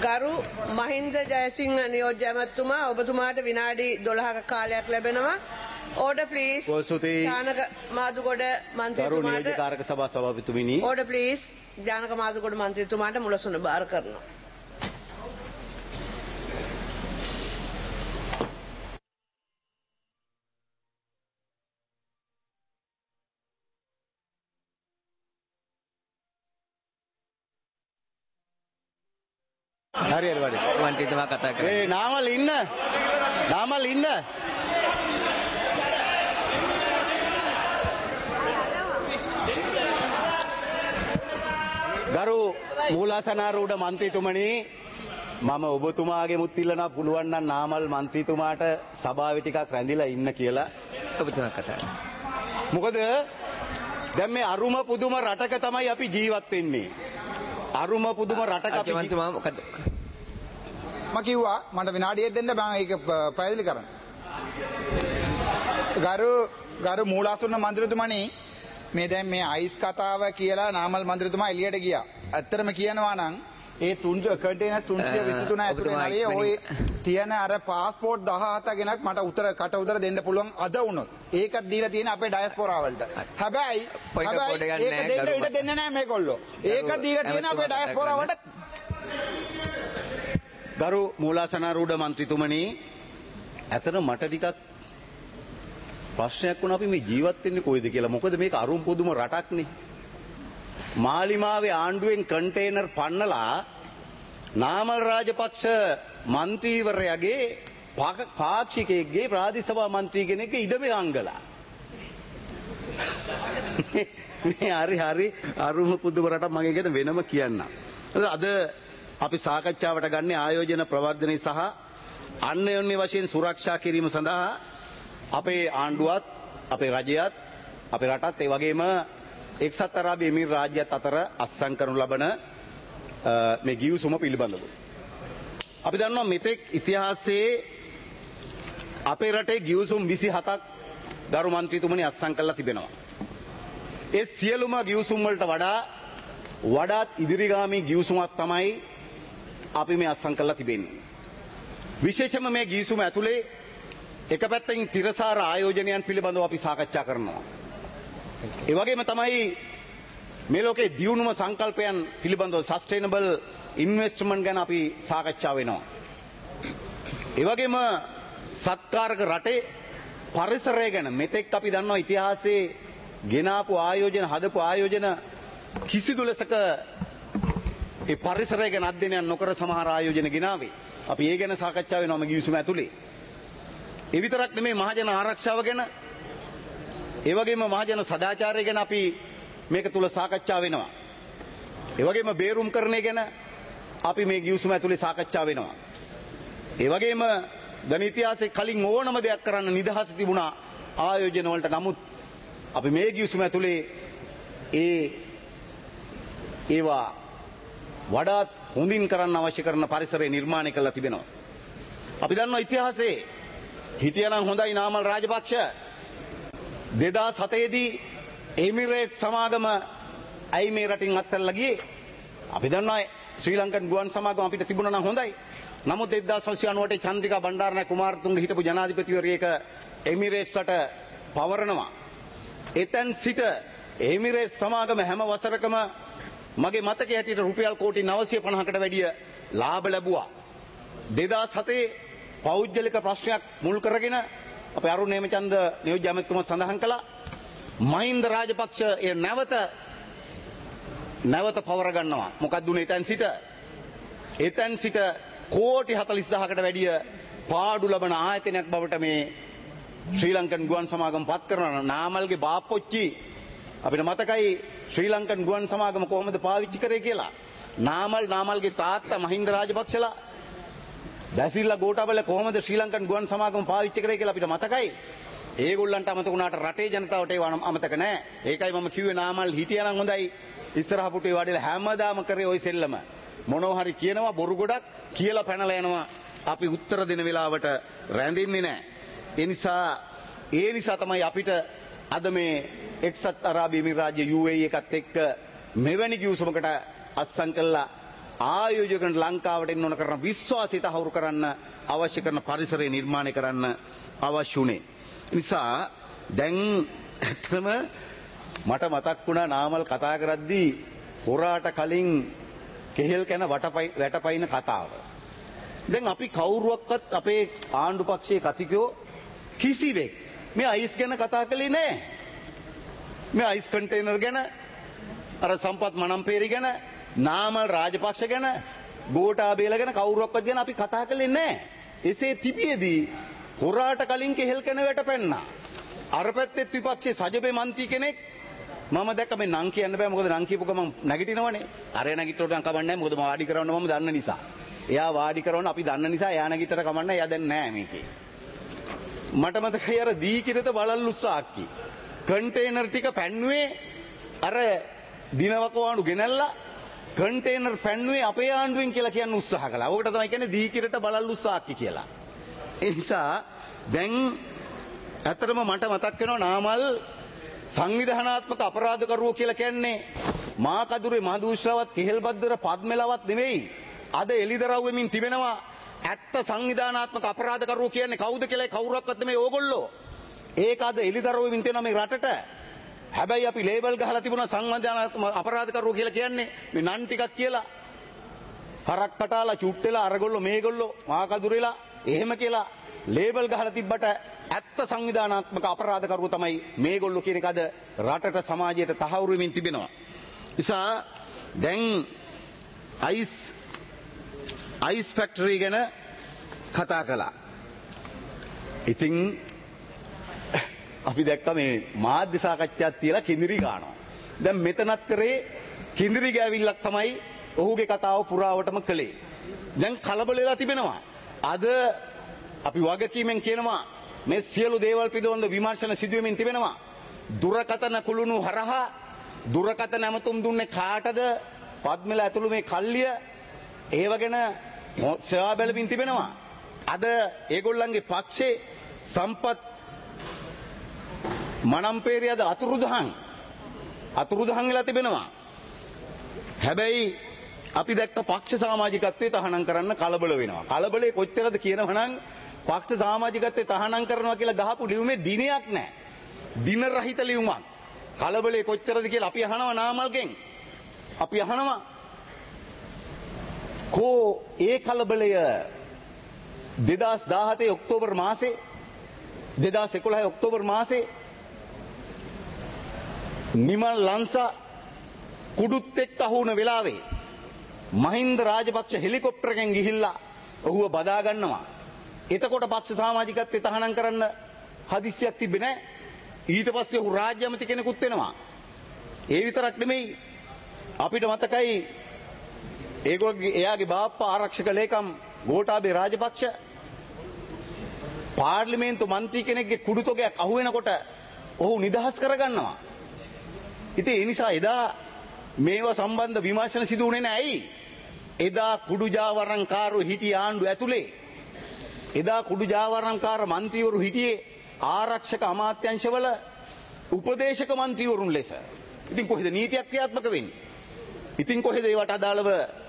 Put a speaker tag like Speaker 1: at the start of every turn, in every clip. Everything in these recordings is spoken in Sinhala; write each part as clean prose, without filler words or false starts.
Speaker 1: ගරු මහින්ද ජයසිංහ නියෝජ්‍ය ඇමතුමා ඔබතුමාට විනාඩි 12ක කාලයක් ලැබෙනවා. Order please. ජානක මාදුගොඩ මන්ත්‍රීතුමාට.
Speaker 2: ගරු නියෝජ්‍ය කාරක සභා සභාපතිතුමිනි.
Speaker 1: Order please. ජානක මාදුගොඩ මන්ත්‍රීතුමාට මුලසුන බාර කරනවා.
Speaker 2: හරි වැඩි.
Speaker 3: මන්ත්‍රීතුමා කතා කරා.
Speaker 2: නාමල් ඉන්න. නාමල් ඉන්න. ගරු මූලාසනාරූඪ මන්ත්‍රීතුමනි මම ඔබතුමාගේ මුත් ඉල්ලනවා පුළුවන් නම් නාමල් මන්ත්‍රීතුමාට සභාවේ ටිකක් රැඳිලා ඉන්න කියලා.
Speaker 3: ඔබතුමා කතා කරා.
Speaker 2: මොකද දැන් මේ අරුම පුදුම රටක තමයි අපි ජීවත් වෙන්නේ. අරුම පුදුම රටක අපි
Speaker 3: මන්ත්‍රීතුමා මොකද
Speaker 4: මම කිව්වා මට විනාඩියක් දෙන්න මම ඒක පැහැදිලි කරන්න. ගරු මූලාසන මන්ත්‍රීතුමනි මේ දැන් මේ අයිස් කතාව කියලා නාමල් මන්ත්‍රීතුමා එළියට ගියා. ඇත්තටම කියනවා නම් ඒ කන්ටේනර්ස් 323 ඇතුලේ නලියේ ওই තියෙන අර પાස්පෝර්ට් 17 ගෙනත් මට කට උතර දෙන්න පුළුවන් අද වුණොත්. ඒකත් දීලා තියෙන අපේ ඩයස්පෝරා වලට. හැබැයි ඒක දෙන්න ඉඩ දෙන්නේ නැහැ මේගොල්ලෝ. ඒකත් දීලා තියෙන අපේ ඩයස්පෝරා වලට.
Speaker 2: ගරු මූලාසනාරූඪ මන්ත්‍රීතුමනි ඇතන මට ටිකක් ප්‍රශ්නයක් වුණා අපි මේ ජීවත් වෙන්නේ කොයිද කියලා. මොකද මේක අරුම් පුදුම රටක්නේ. මාලිමාවේ ආණ්ඩුවෙන් කන්ටේනර් පන්නලා නාමල් රාජපක්ෂ මන්ත්‍රීවරයාගේ පාක්ෂිකයෙක්ගේ ප්‍රාදේශ සභා මන්ත්‍රී කෙනෙක්ගේ ඉඩමේ අංගලා. මේ හරි අරුම පුදුම රටක් මම ගැන වෙනම කියන්නම්. අද අපි සාකච්ඡාවට ගන්න ආයෝජන ප්‍රවර්ධනය සහ අන්‍යෝන්‍ය වශයෙන් සුරක්ෂා කිරීම සඳහා අපේ ආණ්ඩුවත් අපේ රජයත් අපේ රටත් ඒ වගේම එක්සත් අරාබි එමිරාත් රාජ්‍යත් අතර අත්සන් කරනු ලබන මේ ගිවිසුම පිළිබඳව අපි දන්නවා මෙතෙක් ඉතිහාසයේ අපේ රටේ ගිවිසුම් 27ක් ගරු මන්ත්‍රීතුමනි අත්සන් කරලා තිබෙනවා. ඒ සියලුම ගිවිසුම් වලට වඩාත් ඉදිරිගාමී ගිවිසුමක් තමයි අපි මේ අත්සන් කරලා තිබෙන්නේ. විශේෂයෙන්ම මේ ගිවිසුම ඇතුලේ එක පැත්තකින් තිරසාර ආයෝජනයන් පිළිබඳව අපි සාකච්ඡා කරනවා. ඒ වගේම තමයි මේ ලෝකේ දියුණුව සංකල්පයන් පිළිබඳව සස්ටේනබල් ඉන්වෙස්ට්මන්ට් ගැන අපි සාකච්ඡා වෙනවා. ඒ වගේම සත්කාරක රටේ පරිසරය ගැන මෙතෙක් අපි දන්නවා ඉතිහාසයේ ගෙනාපු ආයෝජන හදපු ආයෝජන කිසිදු ලෙසක ඒ පරිසරය ගැන අධ්‍යයනයක් නොකර සමහර ආයෝජන ගෙනාවේ. අපි ඒ ගැන සාකච්ඡා වෙනවා මේ ගිවිසුම ඇතුලේ. ඒ විතරක් නෙමෙයි මහජන ආරක්ෂාව ගැන ඒ වගේම මහජන සදාචාරය ගැන අපි මේක තුල සාකච්ඡා වෙනවා. ඒ වගේම බේරුම්කරණය ගැන අපි මේ ගිවිසුම ඇතුලේ සාකච්ඡා වෙනවා. ඒ වගේම ධන ඉතිහාසයේ කලින් ඕනම දෙයක් කරන්න නිදහස තිබුණා ආයෝජන වලට. නමුත් අපි මේ ගිවිසුම ඇතුලේ ඒවා වඩාත් හොඳින් කරන්න අවශ්‍ය කරන පරිසරය නිර්මාණය කරලා තිබෙනවා. අපි දන්නවා ඉතිහාසයේ හිටියනම් හොඳයි නාමල් රාජපක්ෂ 2007 දී එමිරේට් සමාගම ඇයි මේ රටින් අත්හැරලා ගියේ? අපි දන්නවා ශ්‍රී ලංකන් ගුවන් සමාගම අපිට තිබුණා නම් හොඳයි. නමුත් 1998 චන්ද්‍රිකා බණ්ඩාරනායක කුමාරතුංග හිටපු ජනාධිපතිවරයෙක් එමිරේට්ස්ට පවරනවා. එතෙන් සිට එමිරේට් සමාගම හැම වසරකම මගේ මතකයේ හැටියට රුපියල් කෝටි 950කට වැඩිය ලාභ ලැබුවා. 2007 පෞද්ගලික ප්‍රශ්නයක් මුල් කරගෙන අපේ අරුණ හේමචන්ද නියෝජ්‍ය ඇමතුමා සඳහන් කළා මහින්ද රාජපක්ෂ ඒ නැවත පවර ගන්නවා. මොකක්ද උනේ එතෙන් සිට කෝටි 40000කට වැඩිය පාඩු ලබන ආයතනයක් බවට මේ ශ්‍රී ලංකන් ගුවන් සමාගම පත් කරනවා. නාමල්ගේ බාප්පොච්චි අපිට මතකයි ශ්‍රී ලංකන් ගුවන් සමාගම කොහොමද පාවිච්චි කරේ කියලා. නාමල්ගේ තාත්තා මහින්ද රාජපක්ෂලා දැසිල්ලා ගෝඨාබල කොහොමද ශ්‍රී ලංකන් ගුවන් සමාගම පාවිච්චි කරේ කියලා අපිට මතකයි. ඒගොල්ලන්ට අමතක වුණාට රටේ ජනතාවට ඒව අමතක නැහැ. ඒකයි මම කිව්වේ නාමල් හිටියානම් හොඳයි. ඉස්සරහ පුටුවේ වඩේලා හැමදාම කරේ ওই සෙල්ලම. මොනවා හරි කියනවා බොරු ගොඩක් කියලා පැනලා යනවා. අපි උත්තර දෙන වෙලාවට රැඳෙන්නේ නැහැ. ඒ නිසා තමයි අපිට අද මේ එක්සත් අරාබි එමිරාජ්‍ය UAE එකත් එක්ක මෙවැනි ගිවිසුමකට අත්සන් කළා ආයෝජකයන්ට ලංකාවට එන්න ඕන කරන විශ්වාසය තහවුරු කරන්න අවශ්‍ය කරන පරිසරය නිර්මාණය කරන්න අවශ්‍ය උනේ. නිසා දැන් ඇත්තම මට මතක් වුණා නාමල් කතා කරද්දී හොරාට කලින් කෙහෙල් කන වැටපයින් කතාව. දැන් අපි කවුරුවක්වත් අපේ ආණ්ඩු පක්ෂයේ කතිකයෝ කිසිවෙක් මේ අයිස් ගැන කතා කළේ නැහැ. මේ අයිස් කන්ටේනර් ගැන, අර සම්පත් මනම්පේරි ගැන, නාමල් රාජපක්ෂ ගැන, ගෝඨාභය ගැන කවුරුවක්වත් ගැන අපි කතා කළේ නැහැ. එසේ තිබියදී හොරාට කලින් කෙහෙල් කන වැටපැන්නා. අර පැත්තේ විපක්ෂයේ සජබේ මන්ත්‍රී කෙනෙක් මම දැක්ක මේ නම් කියන්න බෑ මොකද නම් කියපු ගමන් නැගිටිනවනේ. අර නැගිට්ටොට නම් කමන්නේ නැහැ මොකද මම වාඩි කරවන්න මම දන්න නිසා. එයා වාඩි කරවන්න අපි දන්න නිසා එයා නැගිටතර කමන්නේ එයා දැන් නැහැ මේකේ. මට මතකයි අර දීකිරත බලල්ලු සාක්කි. කන්ටේනර් ටික පැන්නුවේ අර දිනවකවාණු ගෙනල්ලා කන්ටේනර් පැන්නුවේ අපේ ආණ්ඩුවෙන් කියලා කියන්න උත්සාහ කළා. ඕකට තමයි කියන්නේ දීකිරත බලල්ලු සාක්කි කියලා. ඒ නිසා දැන් ඇත්තටම මට මතක් වෙනවා නාමල් සංවිධානාත්මක අපරාධකරුවෝ කියලා කියන්නේ මාකදුරේ මහදූෂ්‍රවත් කෙහෙල්බද්දර පද්මලවත් නෙවෙයි. අද එලිදරව් වෙමින් තිබෙනවා ඇත්ත සංවිධානාත්මක අපරාධකරුවෝ කියන්නේ කවුද කියලා කවුරක්වත් නෙමෙයි ඕගොල්ලෝ. ඒක අද එලිදරව් වෙමින් තියෙනවා මේ රටට. හැබැයි අපි ලේබල් ගහලා තිබුණා සංවිධානාත්මක අපරාධකරුවෝ කියලා කියන්නේ මේ නන් ටිකක් කියලා. හරක් කටාලා චුට්ටෙලා අරගොල්ලෝ මේගොල්ලෝ මාකදුරේලා එහෙම කියලා ලේබල් ගහලා තිබ්බට ඇත්ත සංවිධානාත්මක අපරාධකරුවෝ තමයි මේගොල්ලෝ කියන එක අද රටට සමාජයට තහවුරු වෙමින් තිබෙනවා. නිසා දැන් අයිස් ෆැක්ටරි ගැන කතා කළා. ඉතින් අපි දැක්ක මේ මාධ්‍ය සාකච්ඡාවක් තියලා කිඳිරි ගන්නවා. දැන් මෙතනත් කරේ කිඳිරි ගෑවිල්ලක් තමයි ඔහුගේ කතාව පුරාවටම කළේ. දැන් කලබල වෙලා තිබෙනවා. අද අපි වගකීමෙන් කියනවා මේ සියලු දේවල් පිළිබඳව විමර්ශන සිදුවෙමින් තිබෙනවා. දුරකථන කුළුණු හරහා දුරකථන ඇමතුම් දුන්නේ කාටද? පද්මල ඇතුළු මේ කල්ලිය ඒව ගැන සේවා බැලමින් තිබෙනවා. අද ඒගොල්ලන්ගේ පක්ෂේ සම්පත් මනම්පේරියද අතුරුදහන් වෙලා තිබෙනවා. හැබැයි අපි දැක්ක පක්ෂ සමාජිකත්වයේ තහනම් කරන්න කලබල වෙනවා. කලබලේ කොච්චරද කියනවනම් පක්ෂ සමාජිකත්වයේ තහනම් කරනවා කියලා ගහපු ලියුමේ දිනයක් නැහැ. දින රහිත ලියුමක්. කලබලේ කොච්චරද කියලා අපි අහනවා නාමල්ගෙන්. අපි අහනවා කෝ ඒ කලබලය 2017 ඔක්තෝබර් මාසේ 2011 ඔක්තෝබර් මාසේ නිමල් ලංසා කුඩුත් එක්ක අහු වුණ වෙලාවේ මහින්ද රාජපක්ෂ හෙලිකොප්ටරකින් ගිහිල්ලා ඔහුව බදා ගන්නවා. එතකොට පක්ෂ සමාජිකත්වයේ තහනම් කරන්න හදිස්සියක් තිබෙන්නේ නැහැ. ඊට පස්සේ ඔහු රාජ්‍ය ඇමති කෙනෙකුත් වෙනවා. ඒ විතරක් නෙමෙයි අපිට මතකයි එයාගේ බාප්පා ආරක්ෂක ලේකම් ගෝඨාභය රාජපක්ෂ පාර්ලිමේන්තු මන්ත්‍රී කෙනෙක්ගේ කුඩු තොගයක් අහු වෙනකොට ඔහු නිදහස් කරගන්නවා. ඉතින් ඒ නිසා එදා මේවා සම්බන්ධ විමර්ශන සිදු වුණේ නැහැ. එදා කුඩු ජාවරම්කාරෝ හිටිය ආණ්ඩුව ඇතුලේ. එදා කුඩු ජාවරම්කාර මන්ත්‍රීවරු හිටියේ ආරක්ෂක අමාත්‍යාංශවල උපදේශක මන්ත්‍රීවරුන් ලෙස. ඉතින් කොහෙද නීතියක් ක්‍රියාත්මක වෙන්නේ? ඉතින් කොහෙද ඒවට අදාළව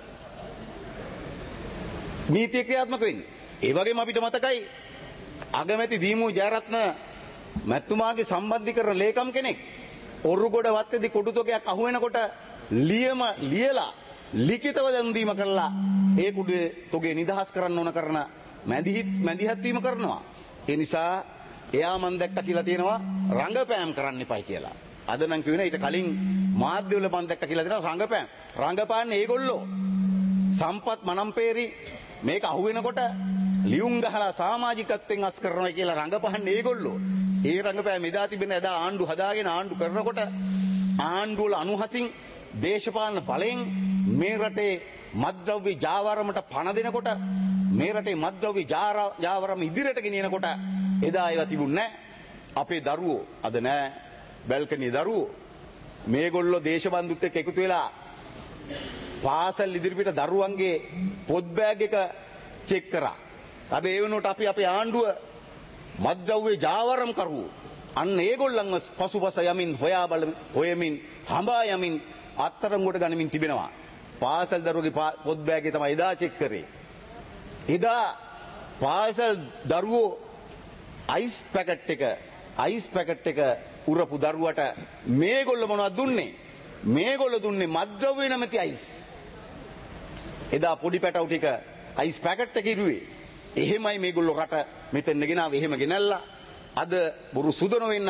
Speaker 2: නීතිය ක්‍රියාත්මක වෙන්නේ? ඒ වගේම අපිට මතකයි අගමැති දීමු ජයරත්න මැතිතුමාගේ සම්බන්ධීකරණ ලේකම් කෙනෙක් ඔරුගොඩ වත්තේදී කොටු තොගයක් අහු වෙනකොට ලියලා ලිඛිතව දැනුම් දීම කළා ඒ කුඩු තොගේ නිදහස් කරන්න ඕන කරන මැදිහත් වීම කරනවා. ඒ නිසා එයා මන් දැක්ක කියලා තියෙනවා රංගපෑම් කරන්න එපයි කියලා. අද නම් කියුණා ඊට කලින් මාධ්‍යවල මන් දැක්ක කියලා තියෙනවා රංගපෑම්. රංගපාන්නේ ඒගොල්ලෝ සම්පත් මනම්පේරි මේක අහු වෙනකොට ලියුම් ගහලා සමාජිකත්වයෙන් අස් කරනවා කියලා රංගපහන්නේ ඒගොල්ලෝ. ඒ රංගපෑම එදා තිබෙන එදා ආණ්ඩු හදාගෙන ආණ්ඩු කරනකොට ආණ්ඩුවල අනුහසින් දේශපාලන බලයෙන් මේ රටේ මත්ද්‍රව්‍ය ජාවාරමට පණ දෙනකොට මේ රටේ මත්ද්‍රව්‍ය ජාවාරම ඉදිරියට ගෙනියනකොට එදා ඒවා තිබුණේ නැහැ. අපේ දරුවෝ අද නැහැ. බැල්කනි දරුවෝ මේගොල්ලෝ දේශබන්දුත් එක්ක එකතු වෙලා පාසල් ඉදිරිපිට දරුවන්ගේ පොත් බෑග් එක චෙක් කරා. හැබැයි ඒ වෙනුවට අපි අපේ ආණ්ඩුව මත්ද්‍රව්‍ය ජාවාරම් කරුවෝ අන්න ඒගොල්ලන්ව පසුපස යමින් හොයමින් හඹා යමින් අත්තරංගුවට ගනිමින් තිබෙනවා. පාසල් දරුවගේ පොත් බෑගේ තමයි එදා චෙක් කරේ. එදා පාසල් දරුවෝ අයිස් පැකට් එක උරපු දරුවට මේගොල්ලෝ මොනවද දුන්නේ? මේගොල්ලෝ දුන්නේ මත්ද්‍රව්‍ය නැමැති අයිස්. එදා පොඩි පැටවු ටික අයිස් පැකට් එක ඉරුවේ. එහෙමයි මේගොල්ලෝ රට මෙතෙන් ගෙනාව එහෙම ගෙනල්ලා අද බොරු සුදන වෙන්න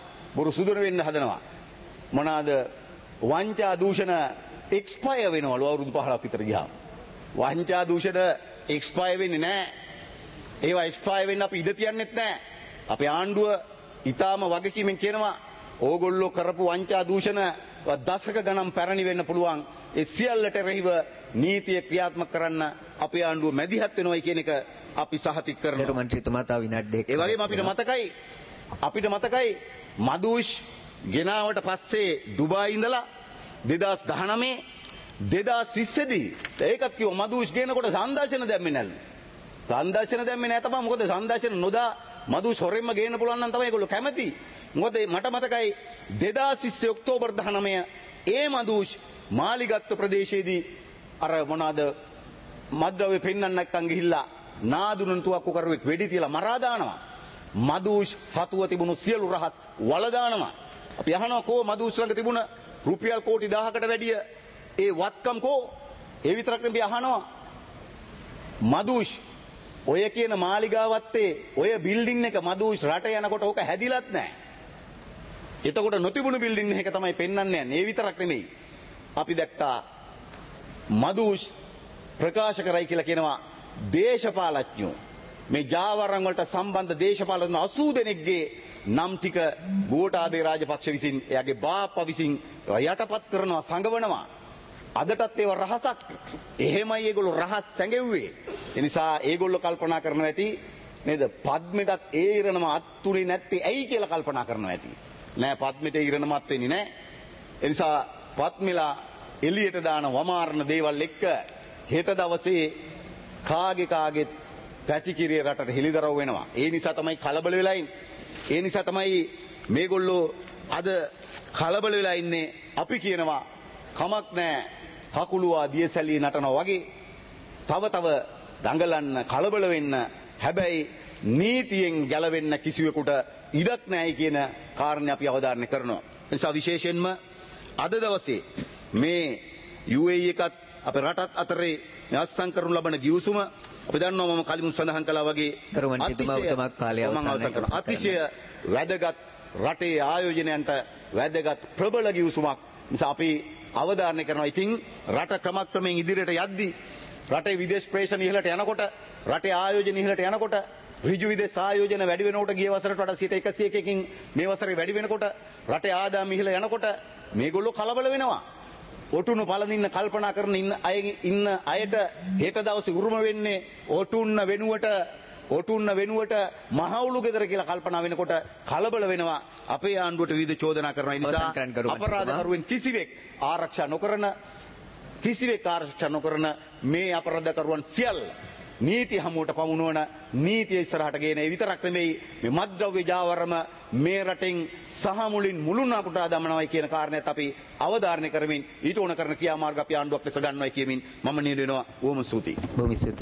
Speaker 2: හදනවා. මොනවාද වංචා දූෂණ එක්ස්පයර් වෙනවලු අවුරුදු 15ක් විතර ගියාම. වංචා දූෂණ එක්ස්පයර් වෙන්නේ නැහැ. ඒවා එක්ස්පයර් වෙන්න අපි ඉඩ තියන්නෙත් නැහැ. අපේ ආණ්ඩුව ඊටාම වගකීමෙන් කියනවා ඕගොල්ලෝ කරපු වංචා දූෂණ දශක ගණන් පැරණි වෙන්න පුළුවන්. ඒ සියල්ලට රැහිව නීතිය ක්‍රියාත්මක කරන්න අපේ ආණ්ඩුව මැදිහත් වෙනවයි කියන එක අපි සහතික කරනවා.
Speaker 3: ගරු මන්ත්‍රීතුමා තව විනාඩි දෙකක්.
Speaker 2: ඒ වගේම අපිට මතකයි මදුෂ් ගෙනාවට පස්සේ ඩුබායි ඉඳලා 2019 2020 දී ඒකත් කිව්ව මදුෂ් ගේනකොට සංදර්ශන දැම්මේ නැල්ලු. සංදර්ශන දැම්මේ නැහැ තමයි. මොකද සංදර්ශන නොදා මදුෂ් හොරෙන්ම ගේන්න පුළුවන් නම් තමයි ඒගොල්ලෝ කැමති. මොකද මට මතකයි 2020 ඔක්තෝබර් 19 ඒ මදුෂ් මාලිගත්ත ප්‍රදේශයේදී අර මොනවාද මද්ද්‍රව්‍ය පෙන්නන්න නැත්නම් ගිහිල්ලා නාදුනන් තුවක්කු කරුවෙක් වෙඩි තියලා මරා දානවා. මදුෂ් සතුව තිබුණු සියලු රහස් වල දානවා. අපි අහනවා කෝ මදුෂ් ළඟ තිබුණ රුපියල් කෝටි 1000කට වැඩිය ඒ වත්කම් කෝ? ඒ විතරක් නෙවෙයි අහනවා මදුෂ් ඔය කියන මාලිගාවත්තේ ඔය බිල්ඩින් එක මදුෂ් රට යනකොට ඕක හැදිලත් නැහැ. එතකොට නොතිබුණු බිල්ඩින් එක තමයි පෙන්වන්නේ යන්නේ. ඒ විතරක් නෙමෙයි. අපි දැක්කා මදුෂ් ප්‍රකාශ කරයි කියලා කියනවා දේශපාලඥයෝ මේ ජාවාරම් වලට සම්බන්ධ දේශපාලන 80 දෙනෙක්ගේ නම් ටික ගෝඨාභය රාජපක්ෂ විසින් එයාගේ බාප්පා විසින් යටපත් කරනවා සංගවනවා. අදටත් ඒව රහසක්. එහෙමයි ඒගොල්ලෝ රහස් සැඟෙව්වේ. ඒ නිසා ඒගොල්ලෝ කල්පනා කරනවා ඇති නේද පද්මෙටත් ඒ ඉරණම අත්තුනේ නැත්තේ ඇයි කියලා කල්පනා කරනවා ඇති. නෑ පද්මෙට ඉරණම අත් වෙන්නේ නෑ. ඒ නිසා පද්මෙලා එළියට දාන වමාරණ දේවල් එක්ක හෙට දවසේ කාගේ පැතිකිරිය රටට හෙළිදරව් වෙනවා. ඒ නිසා තමයි කලබල වෙලා ඉන්නේ. ඒ නිසා තමයි මේගොල්ලෝ අද කලබල වෙලා ඉන්නේ. අපි කියනවා කමක් නැහැ. කකුලුවා දියසැලී නටනවා වගේ තව දඟලන්න කලබල වෙන්න. හැබැයි නීතියෙන් ගැලවෙන්න කිසිවෙකුට ඉඩක් නැහැයි කියන කාරණේ අපි අවධාරණය කරනවා. ඒ නිසා විශේෂයෙන්ම අද දවසේ මේ UAE එකත් අපේ රටත් අතරේ අත්සන් කරනු ලබන ගිවිසුම අපි දන්නවා මම කලින් සඳහන් කළා වගේ අතිශය වැදගත් රටේ ආයෝජනයන්ට වැදගත් ප්‍රබල ගිවිසුමක්. නිසා අපි අවධාරණය කරනවා. ඉතින් රට ක්‍රමක්‍රමයෙන් ඉදිරියට යද්දී රටේ විදේශ ප්‍රේෂණ ඉහළට යනකොට රටේ ආයෝජන ඉහළට යනකොට ඍජු විදේශ ආයෝජන වැඩි වෙනකොට ගිය වසරට වඩා 101%කින් මේ වසරේ වැඩි වෙනකොට රටේ ආදායම ඉහළ යනකොට මේගොල්ලෝ කලබල වෙනවා. ඔටුනු පළඳින්න කල්පනා කරන ඉන්න අයට හෙට දවසේ උරුම වෙන්නේ ඔටුන්න වෙනුවට මහවුලු ගෙදර කියලා කල්පනා වෙනකොට කලබල වෙනවා. අපේ ආණ්ඩුවට විවිධ චෝදනා කරනවා. ඒ නිසා අපරාධකරුවෙන් කිසිවෙක් ආරක්ෂා නොකරන මේ අපරාධකරුවන් සියල්ල නීති හමුවට පමුණුවන නීතිය ඉස්සරහට ගේන. ඒ විතරක් නෙමෙයි මේ මත්ද්‍රව්‍ය ජාවාරම මේ රටෙන් සහ මුලින් මුළුන් අපුටා දමනවයි කියන කාරණේත් අපි අවධාරණය කරමින් ඊට ඕන කරන ක්‍රියාමාර්ග අපි ආණ්ඩුවක් ලෙස ගන්නවයි කියමින් මම නියුද වෙනවා. බොහොම ස්තුතියි.